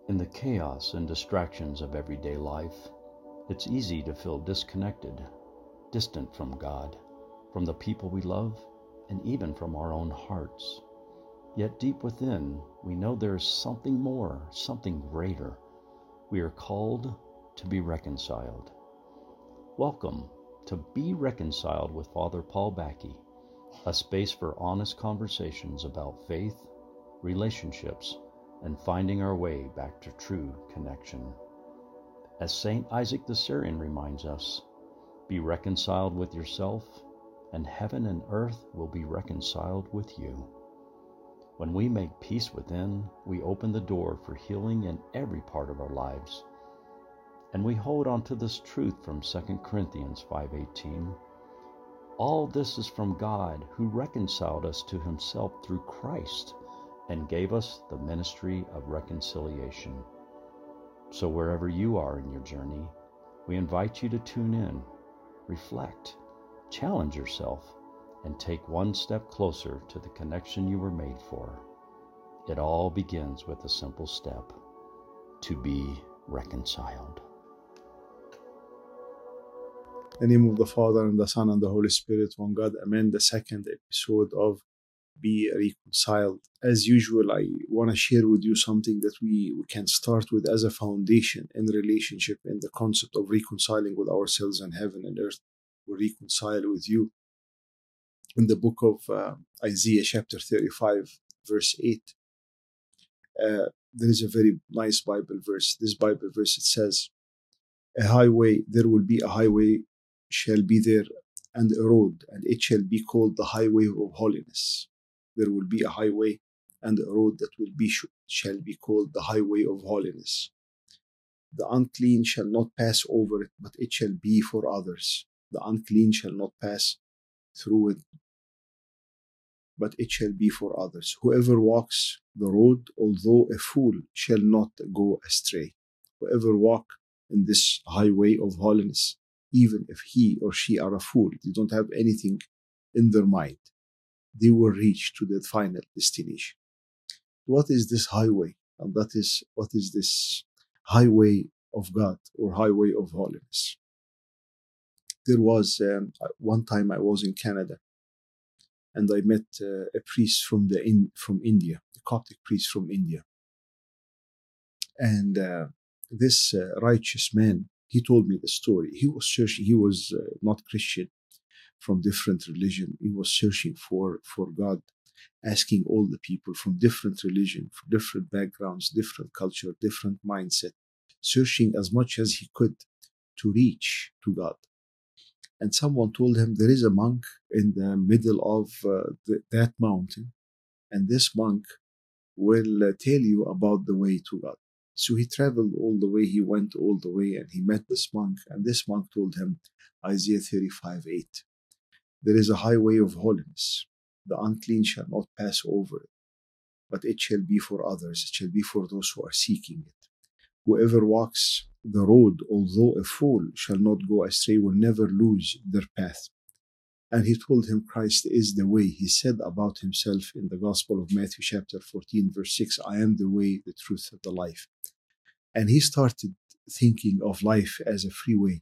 In the chaos and distractions of everyday life, it's easy to feel disconnected, distant from God, from the people we love, and even from our own hearts. Yet deep within, we know there is something more, something greater. We are called to be reconciled. Welcome to Be Reconciled with Father Paul Backey, a space for honest conversations about faith, relationships, and finding our way back to true connection. As St. Isaac the Syrian reminds us, be reconciled with yourself, and heaven and earth will be reconciled with you. When we make peace within, we open the door for healing in every part of our lives. And we hold on to this truth from 2 Corinthians 5:18. All this is from God, who reconciled us to himself through Christ and gave us the ministry of reconciliation. So wherever you are in your journey, we invite you to tune in, reflect, challenge yourself, and take one step closer to the connection you were made for. It all begins with a simple step: to be reconciled. In the name of the Father, and the Son, and the Holy Spirit, one God, Amen. The second episode of Be Reconciled. As usual, I want to share with you something that we can start with as a foundation in relationship, in the concept of reconciling with ourselves and heaven and earth. We reconcile with you. In the book of Isaiah, chapter 35, verse 8, there is a very nice Bible verse. This Bible verse, it says, there will be a highway shall be there, and a road, and it shall be called the highway of holiness. There will be a highway and a road that shall be called the highway of holiness. The unclean shall not pass over it, but it shall be for others. The unclean shall not pass through it, but it shall be for others. Whoever walks the road, although a fool, shall not go astray. Whoever walk in this highway of holiness, even if he or she are a fool, they don't have anything in their mind, they will reach to the final destination. What is this highway? And what is this highway of God or highway of holiness? There was one time I was in Canada, and I met a priest from India, a Coptic priest from India. And this righteous man, he told me the story. He was searching. He was not Christian, from different religion. He was searching for God, asking all the people from different religion, from different backgrounds, different culture, different mindset, searching as much as he could to reach to God. And someone told him there is a monk in the middle of that mountain, and this monk will tell you about the way to God. So he traveled all the way, he went all the way, and he met this monk, and this monk told him Isaiah 35:8. There is a highway of holiness. The unclean shall not pass over it, but it shall be for others. It shall be for those who are seeking it. Whoever walks the road, although a fool, shall not go astray, will never lose their path. And he told him Christ is the way. He said about himself in the Gospel of Matthew chapter 14, verse 6, I am the way, the truth, and the life. And he started thinking of life as a freeway.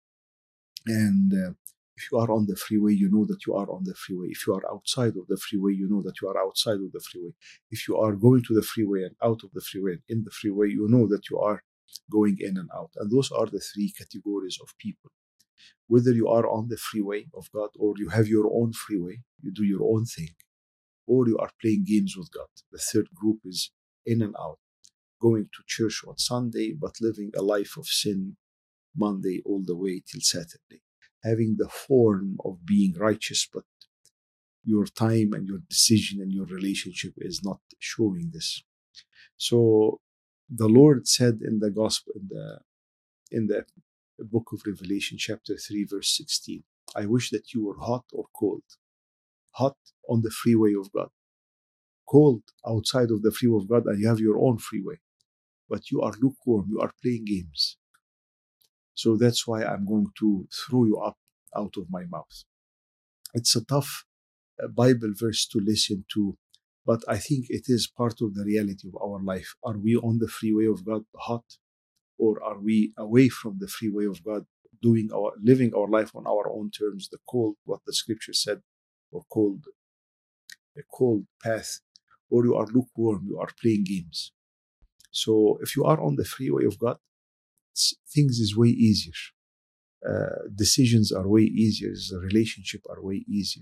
And if you are on the freeway, you know that you are on the freeway. If you are outside of the freeway, you know that you are outside of the freeway. If you are going to the freeway and out of the freeway and in the freeway, you know that you are going in and out. And those are the three categories of people. Whether you are on the freeway of God, or you have your own freeway, you do your own thing, or you are playing games with God. The third group is in and out, going to church on Sunday, but living a life of sin Monday all the way till Saturday, having the form of being righteous, but your time and your decision and your relationship is not showing this. So the Lord said in the gospel, in the book of Revelation, chapter 3, verse 16, I wish that you were hot or cold. Hot on the freeway of God, cold outside of the freeway of God, and you have your own freeway, but you are lukewarm, you are playing games. So that's why I'm going to throw you up out of my mouth. It's a tough Bible verse to listen to But I think it is part of the reality of our life. Are we on the freeway of God, hot, or are we away from the freeway of God, living our life on our own terms, the cold, what the scripture said, or a cold path, or you are lukewarm, you are playing games. So if you are on the freeway of God, things is way easier. Decisions are way easier. The relationship are way easier.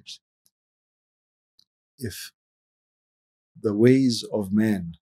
If the ways of man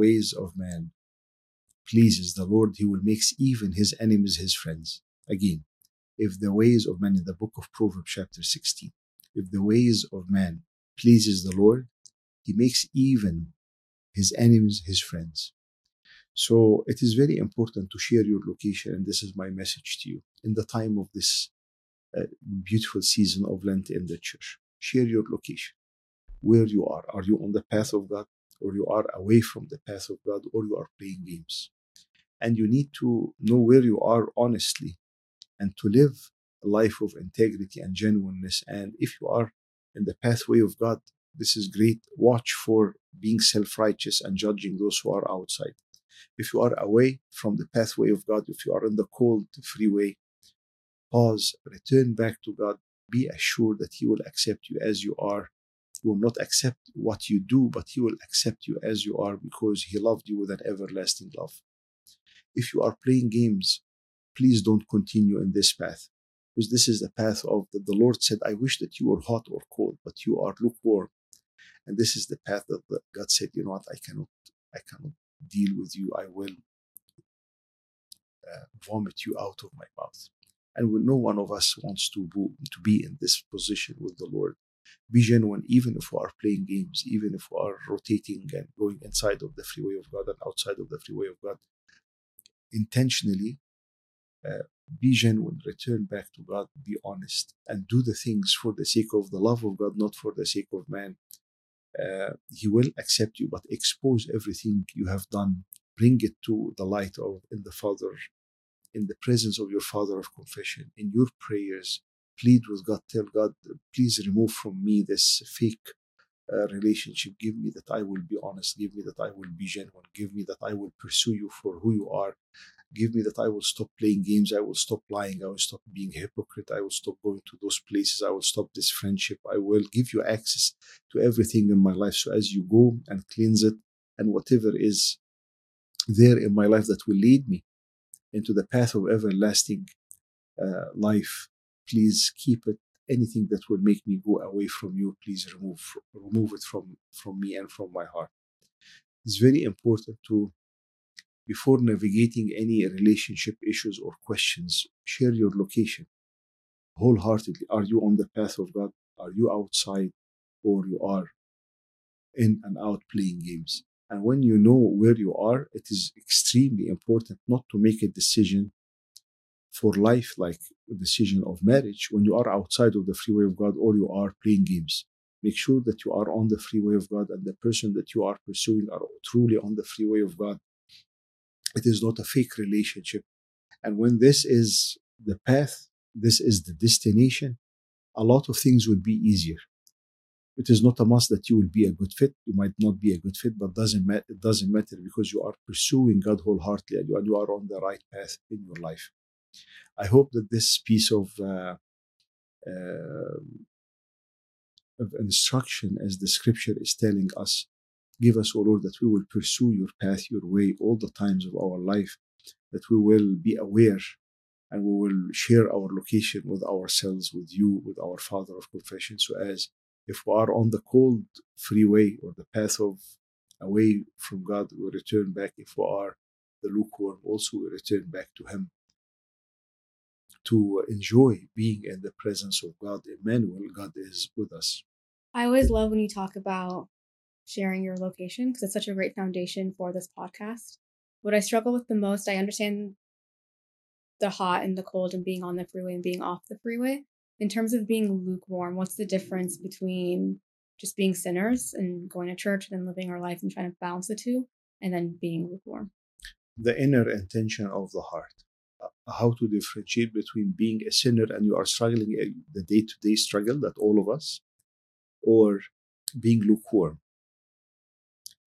pleases the Lord, he will make even his enemies his friends. Again, if the ways of man, in the book of Proverbs chapter 16, if the ways of man pleases the Lord, he makes even his enemies his friends. So it is very important to share your location, and this is my message to you in the time of this beautiful season of Lent in the church. Share your location, where you are. Are you on the path of God, or you are away from the path of God, or you are playing games? And you need to know where you are honestly, and to live a life of integrity and genuineness. And if you are in the pathway of God, this is great. Watch for being self-righteous and judging those who are outside. If you are away from the pathway of God, if you are in the cold freeway, pause, return back to God. Be assured that he will accept you as you are. He will not accept what you do, but he will accept you as you are, because he loved you with an everlasting love. If you are playing games, please don't continue in this path, because this is the path of the Lord said, I wish that you were hot or cold, but you are lukewarm. And this is the path that God said, you know what, I cannot deal with you. I will vomit you out of my mouth. And no one of us wants to be in this position with the Lord. Be genuine, even if we are playing games, even if we are rotating and going inside of the freeway of God and outside of the freeway of God. Intentionally, be genuine, return back to God, be honest, and do the things for the sake of the love of God, not for the sake of man. He will accept you, but expose everything you have done. Bring it to the light of in the presence of your Father of confession, in your prayers. Plead with God. Tell God, please remove from me this fake relationship. Give me that I will be honest. Give me that I will be genuine. Give me that I will pursue you for who you are. Give me that I will stop playing games. I will stop lying. I will stop being a hypocrite. I will stop going to those places. I will stop this friendship. I will give you access to everything in my life. So as you go and cleanse it, and whatever is there in my life that will lead me into the path of everlasting life, please keep it. Anything that will make me go away from you, please remove it from me and from my heart. It's very important to, before navigating any relationship issues or questions, share your location wholeheartedly. Are you on the path of God? Are you outside, or you are in and out playing games? And when you know where you are, it is extremely important not to make a decision for life, like a decision of marriage, when you are outside of the freeway of God, or you are playing games. Make sure that you are on the freeway of God, and the person that you are pursuing are truly on the freeway of God. It is not a fake relationship. And when this is the path, this is the destination, a lot of things will be easier. It is not a must that you will be a good fit. You might not be a good fit, but it doesn't matter, because you are pursuing God wholeheartedly, and you are on the right path in your life. I hope that this piece of instruction, as the scripture is telling us, give us, O Lord, that we will pursue your path, your way, all the times of our life, that we will be aware, and we will share our location with ourselves, with you, with our Father of confession. So as if we are on the cold freeway or the path of away from God, we return back. If we are the lukewarm, also we return back to him, to enjoy being in the presence of God. Emmanuel, God is with us. I always love when you talk about sharing your location, because it's such a great foundation for this podcast. What I struggle with the most, I understand the hot and the cold and being on the freeway and being off the freeway. In terms of being lukewarm, what's the difference between just being sinners and going to church and then living our life and trying to balance the two, and then being lukewarm? The inner intention of the heart. How to differentiate between being a sinner and you are struggling, the day-to-day struggle that all of us, or being lukewarm.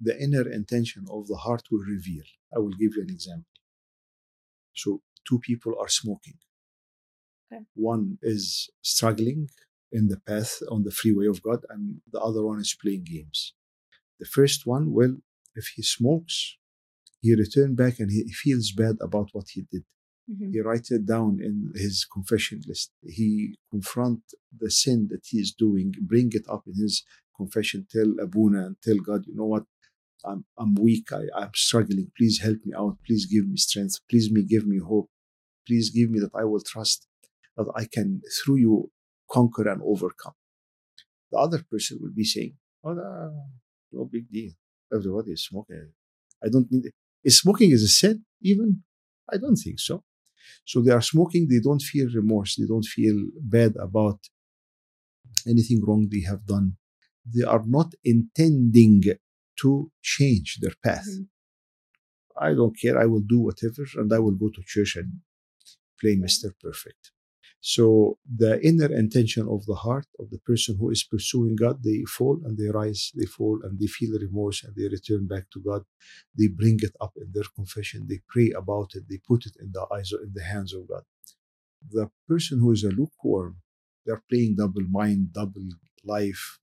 the inner intention of the heart will reveal. I will give you an example. So two people are smoking. Okay. One is struggling in the path on the freeway of God, and the other one is playing games. The first one, well, if he smokes, he returns back and he feels bad about what he did. Mhm. He writes it down in his confession list. He confront the sin that he is doing, bring it up in his confession, tell Abuna and tell God, you know what, I'm weak, I'm struggling, please help me out, please give me strength, please give me hope, please give me that I will trust that I can, through you, conquer and overcome. The other person will be saying, oh, no big deal. Everybody is smoking. I don't need it. Is smoking is a sin even? I don't think so. So they are smoking, they don't feel remorse, they don't feel bad about anything wrong they have done. They are not intending to change their path. Mhm. I don't care, I will do whatever, and I will go to church and play Mr. Perfect. So the inner intention of the heart of the person who is pursuing God, they fall and they rise, they fall and they feel remorse and they return back to God. They bring it up in their confession, they pray about it, they put it in the eyes or in the hands of God. The person who is a lukewarm, they're playing double mind, double life.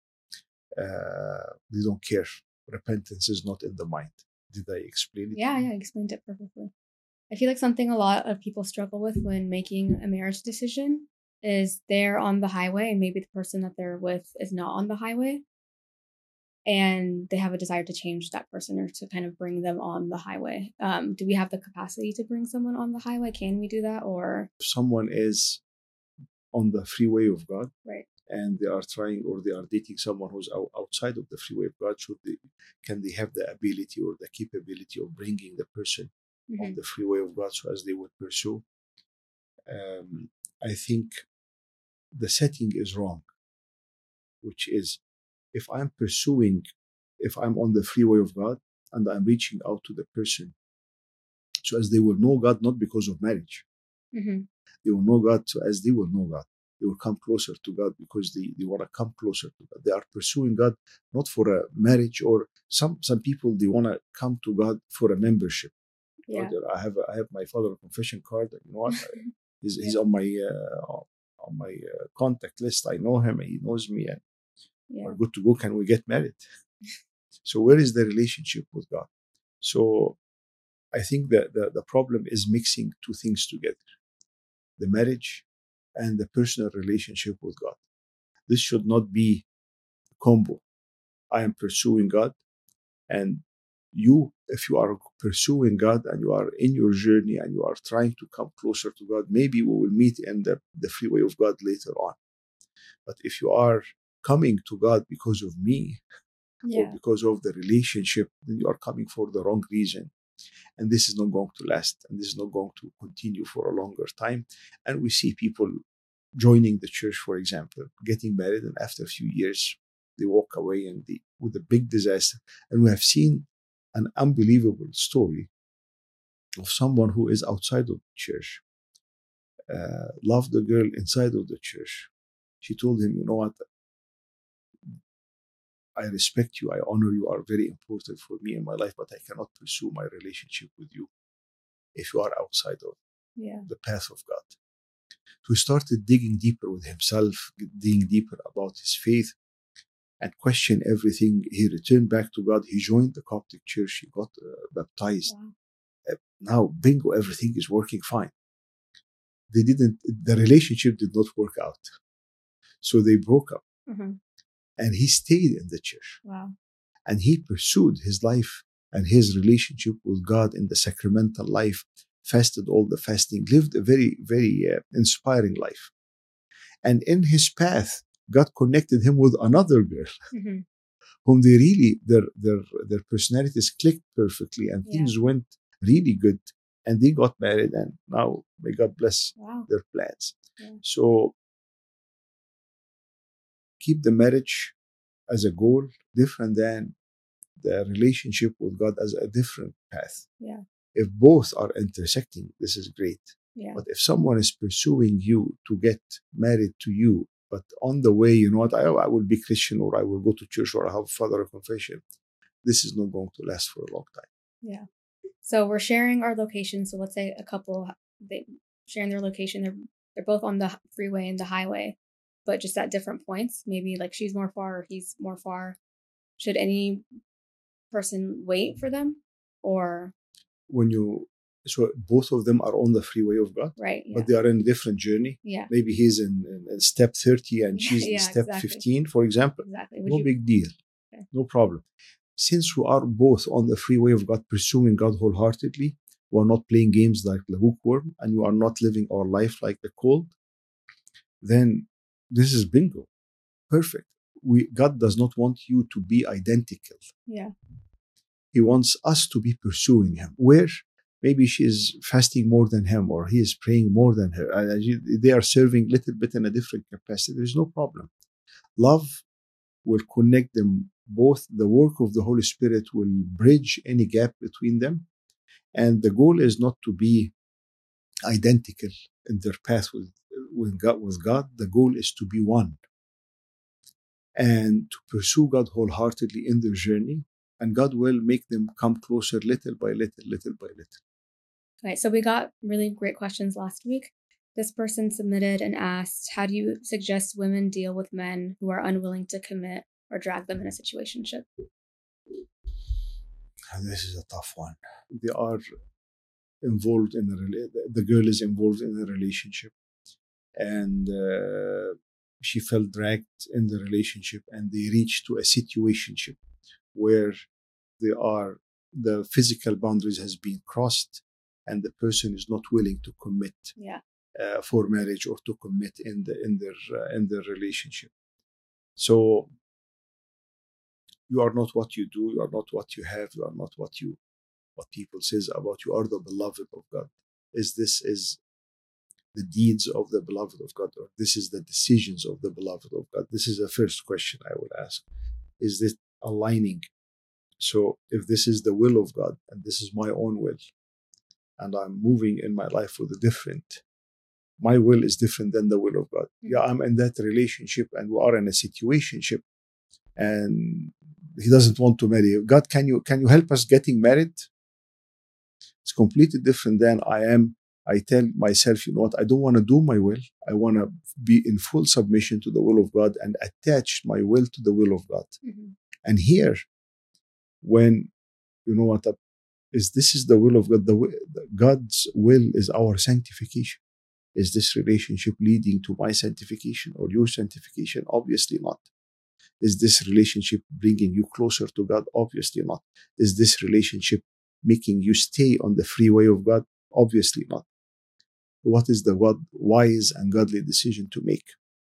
They don't care. Repentance is not in the mind. Did I explain it? Yeah, you explained it perfectly. I feel like something a lot of people struggle with when making a marriage decision is they're on the highway and maybe the person that they're with is not on the highway. And they have a desire to change that person or to kind of bring them on the highway. Do we have the capacity to bring someone on the highway? Can we do that? Or If someone is on the freeway of God, right? and they are trying or they are dating someone who's outside of the freeway of God, can they have the ability or the capability of bringing the person on the freeway of God so as they would pursue? I think the setting is wrong, which is if I'm on the freeway of God and I'm reaching out to the person so as they will know God, not because of marriage. Mm-hmm. They will know God so as they will know God. They will come closer to God because they want to come closer to God. They are pursuing God not for a marriage, or some people they want to come to God for a membership. Yeah. I have my father confession card. You know what? He's on my contact list. I know him. He knows me, and we're good to go. Can we get married? So where is the relationship with God? So I think that the problem is mixing two things together: the marriage and the personal relationship with God. This should not be a combo. I am pursuing God, and you, if you are pursuing God and you are in your journey and you are trying to come closer to God, maybe we will meet in the freeway of God later on. But if you are coming to God because of me or because of the relationship, then you are coming for the wrong reason. And this is not going to last, and this is not going to continue for a longer time. And we see people joining the church, for example, getting married, and after a few years, they walk away and with a big disaster. And we have seen an unbelievable story of someone who is outside of the church, loved a girl inside of the church. She told him, you know what, I respect you, I honor you, are very important for me in my life, but I cannot pursue my relationship with you if you are outside of the path of God. So he started digging deeper with himself, digging deeper about his faith, and questioned everything. He returned back to God. He joined the Coptic church. He got baptized. Wow. Now, bingo, everything is working fine. The relationship did not work out. So they broke up. Mm-hmm. And he stayed in the church. Wow. And he pursued his life and his relationship with God in the sacramental life, fasted all the fasting, lived a very, very inspiring life. And in his path, God connected him with another girl, mm-hmm. whom they really, their personalities clicked perfectly, and things went really good. And they got married, and now may God bless their plans. Yeah. So keep the marriage as a goal, different than the relationship with God as a different path. Yeah. If both are intersecting, this is great. Yeah. But if someone is pursuing you to get married to you, but on the way, you know what, I will be Christian, or I will go to church, or I have father of confession, this is not going to last for a long time. Yeah. So we're sharing our location. So let's say a couple, they sharing their location. They're both on the freeway and the highway, but just at different points. Maybe like she's more far or he's more far. Should any person wait for them, or so both of them are on the freeway of God, right? Yeah. But they are in a different journey. Yeah. Maybe he's in step 30 and she's in step 15, for example. Exactly. No big deal. Okay. No problem. Since we are both on the freeway of God, pursuing God wholeheartedly, we are not playing games like the hookworm, and you are not living our life like the cold, then this is bingo. Perfect. God does not want you to be identical. Yeah. He wants us to be pursuing Him. Where maybe she is fasting more than him, or he is praying more than her. They are serving a little bit in a different capacity. There is no problem. Love will connect them both. The work of the Holy Spirit will bridge any gap between them. And the goal is not to be identical in their path with God. The goal is to be one and to pursue God wholeheartedly in their journey. And God will make them come closer little by little, little by little. Okay, so we got really great questions last week. This person submitted and asked, how do you suggest women deal with men who are unwilling to commit or drag them in a situationship? This is a tough one. They are involved in the girl is involved in a relationship, and she felt dragged in the relationship, and they reached to a situationship where the physical boundaries has been crossed, and the person is not willing to commit for marriage or to commit in their relationship. So you are not what you do. You are not what you have. You are not what people says about you. Are the beloved of God. This is the deeds of the beloved of God, or this is the decisions of the beloved of God? This is the first question I would ask. Is this aligning? So if this is the will of God, and this is my own will, and I'm moving in my life with my will is different than the will of God. Yeah, I'm in that relationship, and we are in a situationship, and he doesn't want to marry. God, can you help us getting married? It's completely different than I tell myself, you know what, I don't want to do my will. I want to be in full submission to the will of God and attach my will to the will of God. Mm-hmm. And here, when, you know what, this is the will of God. God's will is our sanctification. Is this relationship leading to my sanctification or your sanctification? Obviously not. Is this relationship bringing you closer to God? Obviously not. Is this relationship making you stay on the freeway of God? Obviously not. What is the wise and godly decision to make?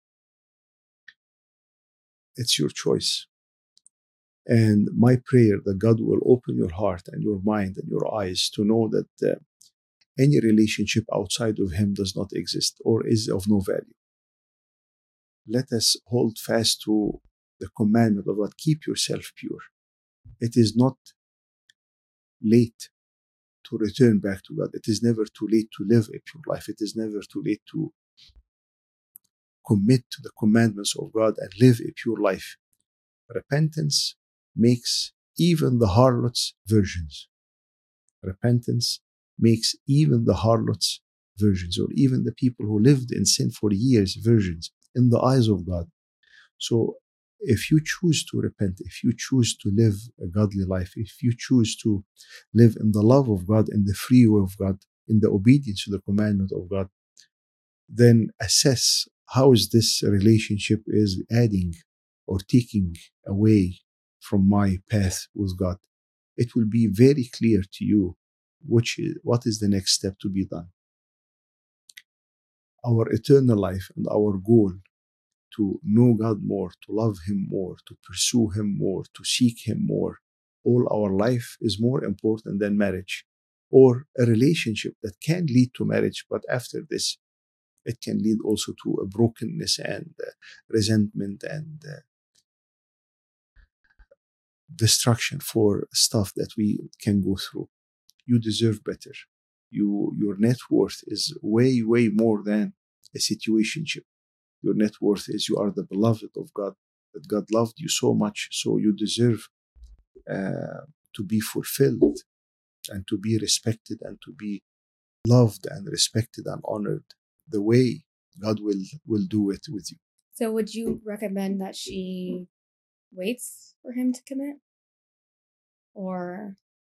It's your choice. And my prayer that God will open your heart and your mind and your eyes to know that any relationship outside of Him does not exist or is of no value. Let us hold fast to the commandment of God. Keep yourself pure. It is not late to return back to God. It is never too late to live a pure life. It is never too late to commit to the commandments of God and live a pure life. Repentance makes even the harlots virgins. Repentance makes even the harlots virgins, or even the people who lived in sin for years virgins in the eyes of God. So if you choose to repent, if you choose to live a godly life, if you choose to live in the love of God, in the free will of God, in the obedience to the commandment of God, then assess how is this relationship is adding or taking away from my path with God. It will be very clear to you what is the next step to be done. Our eternal life and our goal to know God more, to love Him more, to pursue Him more, to seek Him more. All our life is more important than marriage or a relationship that can lead to marriage, but after this, it can lead also to a brokenness and resentment and destruction for stuff that we can go through. You deserve better. Your net worth is way, way more than a situationship. Your net worth is you are the beloved of God, that God loved you so much, so you deserve to be fulfilled and to be respected and to be loved and respected and honored the way God will do it with you. So would you recommend that she waits for him to commit? Or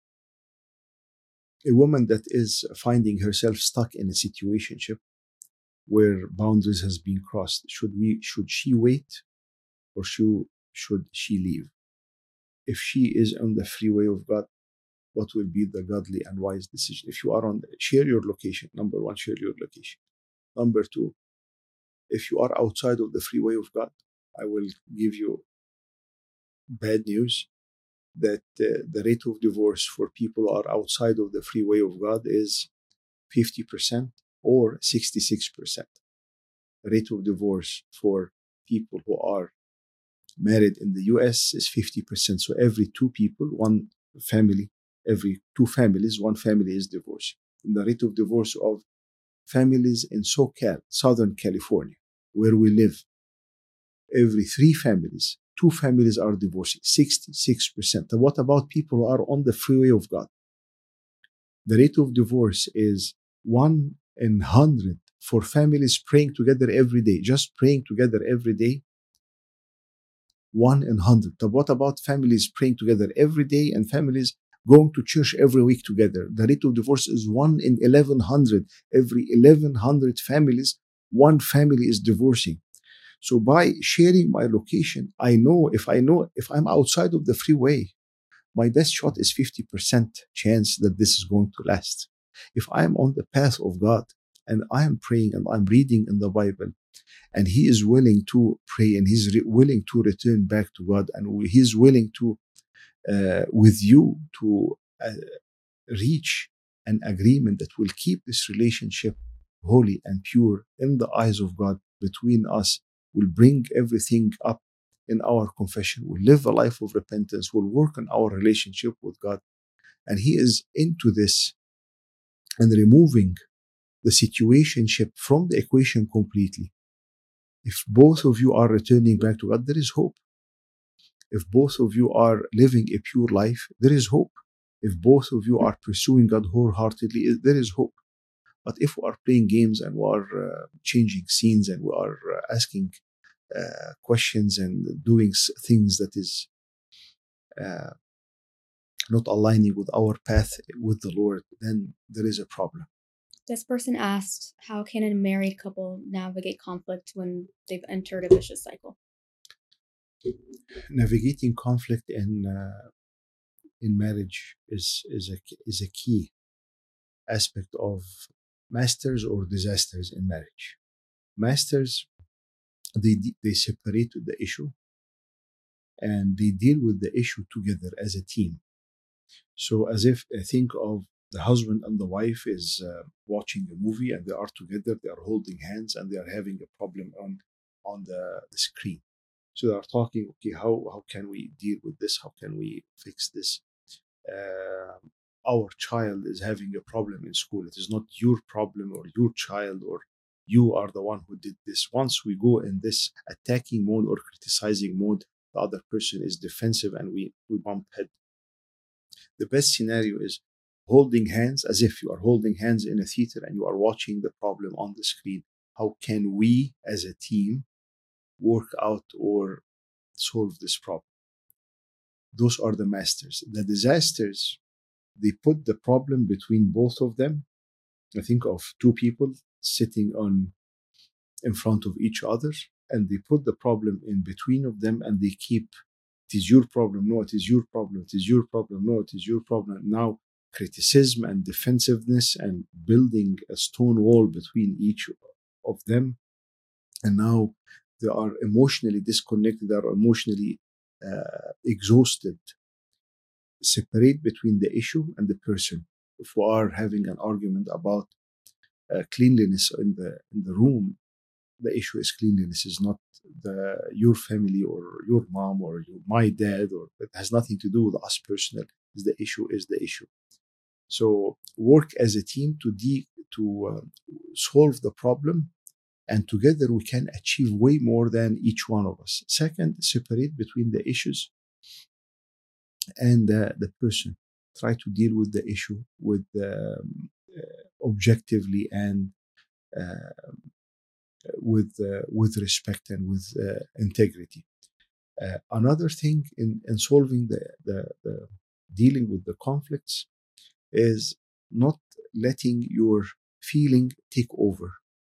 a woman that is finding herself stuck in a situationship where boundaries has been crossed, should she wait or should she leave? If she is on the freeway of God, what will be the godly and wise decision? If you are share your location. Number one, share your location. Number two, if you are outside of the freeway of God, I will give you bad news that the rate of divorce for people who are outside of the freeway of God is 50% or 66%. The rate of divorce for people who are married in the US is 50%. So every two people, one family, every two families, one family is divorced. And the rate of divorce of families in SoCal, Southern California, where we live, every three families, two families are divorcing, 66%. And what about people who are on the freeway of God? The rate of divorce is 1 in 100 for families praying together every day, just praying together every day. 1 in 100. But what about families praying together every day and families going to church every week together? The rate of divorce is 1 in 1100. Every 1100 families, one family is divorcing. So by sharing my location, I know if I'm outside of the freeway, my best shot is 50% chance that this is going to last. If I'm on the path of God and I am praying and I'm reading in the Bible, and he is willing to pray and he's willing to return back to God, and he's willing to, with you, to reach an agreement that will keep this relationship holy and pure in the eyes of God between us, will bring everything up in our confession, will live a life of repentance, will work on our relationship with God, and he is into this and removing the situationship from the equation completely. If both of you are returning back to God, there is hope. If both of you are living a pure life, there is hope. If both of you are pursuing God wholeheartedly, there is hope. But if we are playing games and we are changing scenes and we are asking questions and doing things that is not aligning with our path with the Lord, then there is a problem. This person asked, how can a married couple navigate conflict when they've entered a vicious cycle? Navigating conflict in marriage is a key aspect of masters or disasters in marriage. Masters, they separate the issue and they deal with the issue together as a team. So as if think of the husband and the wife is watching a movie and they are together, they are holding hands and they are having a problem on the screen. So they are talking, okay, how can we deal with this? How can we fix this? Our child is having a problem in school. It is not your problem or your child, or you are the one who did this. Once we go in this attacking mode or criticizing mode, the other person is defensive and we bump head. The best scenario is holding hands, as if you are holding hands in a theater and you are watching the problem on the screen. How can we as a team work out or solve this problem? Those are the masters. The disasters, they put the problem between both of them. I think of two people sitting in front of each other, and they put the problem in between of them, and they keep, it is your problem, no, it is your problem, it is your problem, no, it is your problem. Now criticism and defensiveness and building a stone wall between each of them. And now they are emotionally disconnected, they are emotionally exhausted. Separate between the issue and the person. If we are having an argument about cleanliness in the room, the issue is cleanliness, is not your family or your mom or my dad, or it has nothing to do with us personal. The issue is the issue. So work as a team to solve the problem, and together we can achieve way more than each one of us. Second, separate between the issues and the person. Try to deal with the issue with objectively and with respect and with integrity. Another thing in solving the dealing with the conflicts is not letting your feeling take over.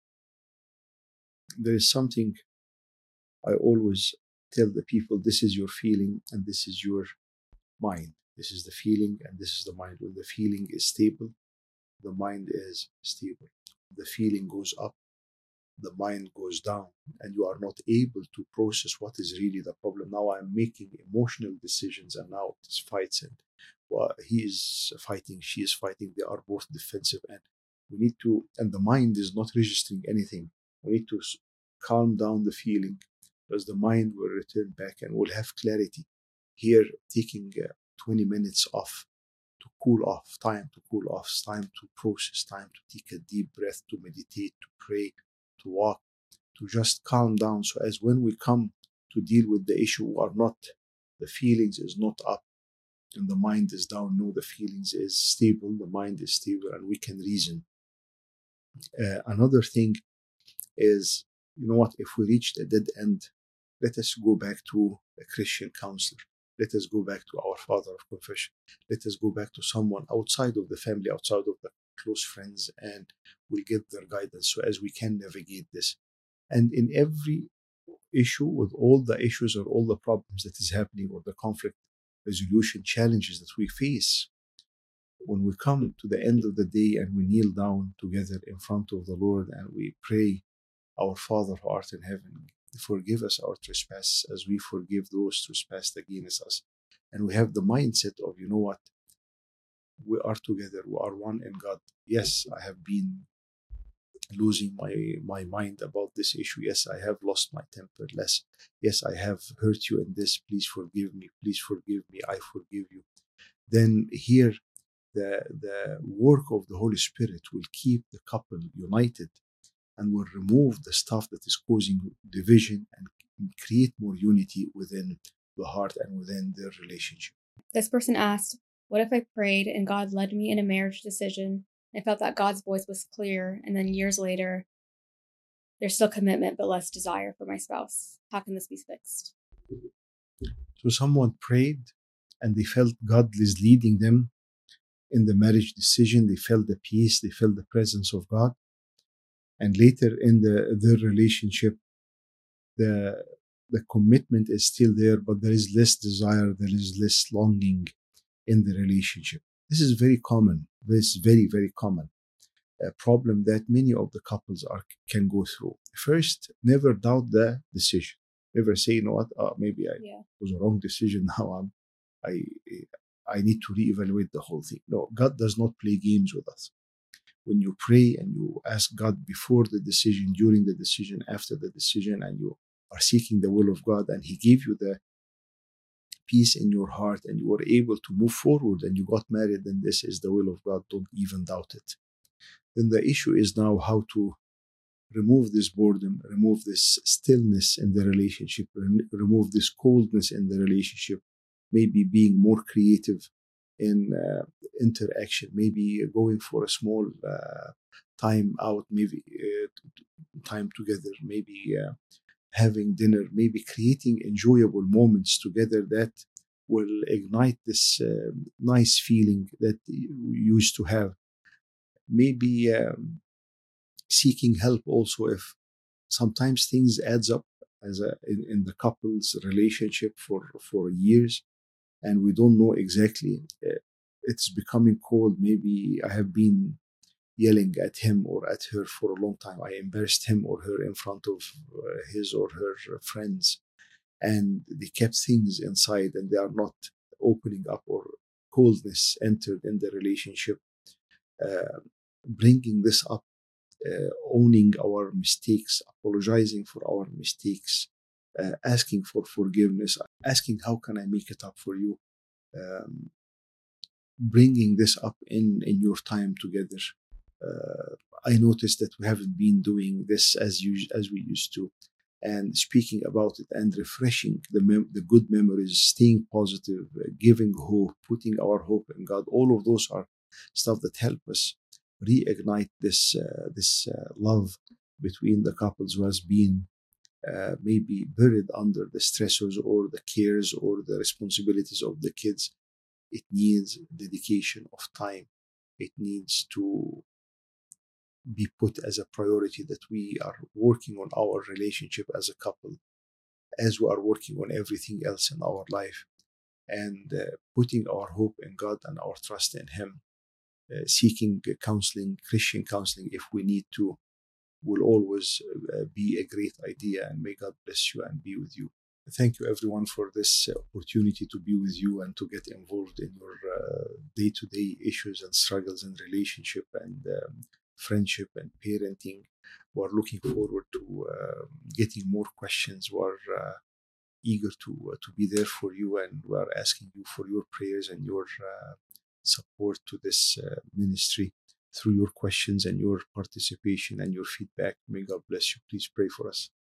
There is something I always tell the people: this is your feeling and this is your mind. This is the feeling and this is the mind. When the feeling is stable, the mind is stable. The feeling goes up, the mind goes down, and you are not able to process what is really the problem. Now I'm making emotional decisions, and now it is fights, and he is fighting, she is fighting. They are both defensive, and we need to. And the mind is not registering anything. We need to calm down the feeling, because the mind will return back and will have clarity. Here, taking 20 minutes off to cool off, time to cool off, time to process, time to take a deep breath, to meditate, to pray, to walk, to just calm down. So as when we come to deal with the issue, we are not, the feelings is not up and the mind is down. No, the feelings is stable, the mind is stable, and we can reason. Another thing is, you know what, if we reach the dead end, let us go back to a Christian counselor. Let us go back to our father of confession. Let us go back to someone outside of the family, outside of the close friends, and we'll get their guidance so as we can navigate this. And in every issue, with all the issues or all the problems that is happening, or the conflict resolution challenges that we face, when we come to the end of the day and we kneel down together in front of the Lord and we pray, our Father who art in heaven, forgive us our trespasses as we forgive those trespassed against us. And we have the mindset of, you know what, we are together, we are one in God. Yes, I have been losing my mind about this issue. Yes, I have lost my temper less. Yes, I have hurt you in this. Please forgive me. Please forgive me. I forgive you. Then here, the work of the Holy Spirit will keep the couple united and will remove the stuff that is causing division and create more unity within the heart and within their relationship. This person asked, what if I prayed and God led me in a marriage decision? I felt that God's voice was clear, and then years later, there's still commitment but less desire for my spouse. How can this be fixed? So someone prayed and they felt God is leading them in the marriage decision. They felt the peace, they felt the presence of God. And later in their relationship, the commitment is still there, but there is less desire, there is less longing in the relationship. This is very common. This is very, very common. A problem that many of the couples can go through. First, never doubt the decision. Never say, you know what, maybe it was a wrong decision. Now I need to reevaluate the whole thing. No, God does not play games with us. When you pray and you ask God before the decision, during the decision, after the decision, and you are seeking the will of God, and He gave you the peace in your heart, and you were able to move forward, and you got married, then this is the will of God. Don't even doubt it. Then the issue is now how to remove this boredom, remove this stillness in the relationship, remove this coldness in the relationship, maybe being more creative in interaction, maybe going for a small time out, maybe time together, maybe having dinner, maybe creating enjoyable moments together that will ignite this nice feeling that you used to have. Maybe seeking help also if sometimes things adds up as in the couple's relationship for years, and we don't know exactly. It's becoming cold. Maybe I have been yelling at him or at her for a long time. I embarrassed him or her in front of his or her friends, and they kept things inside and they are not opening up, or coldness entered in the relationship. Bringing this up, owning our mistakes, apologizing for our mistakes, asking for forgiveness, asking how can I make it up for you, bringing this up in your time together. I noticed that we haven't been doing this as we used to. and speaking about it and refreshing the good memories, staying positive, giving hope, putting our hope in God. All of those are stuff that help us reignite this love between the couples who has been maybe buried under the stressors or the cares or the responsibilities of the kids. It needs dedication of time. It needs to be put as a priority that we are working on our relationship as a couple, as we are working on everything else in our life, and putting our hope in God and our trust in Him, seeking counseling, Christian counseling, if we need to, will always be a great idea. And may God bless you and be with you. Thank you, everyone, for this opportunity to be with you and to get involved in your day-to-day issues and struggles in relationship and friendship and parenting. We're looking forward to getting more questions. We're eager to be there for you, and we're asking you for your prayers and your support to this ministry through your questions and your participation and your feedback. May God bless you. Please pray for us.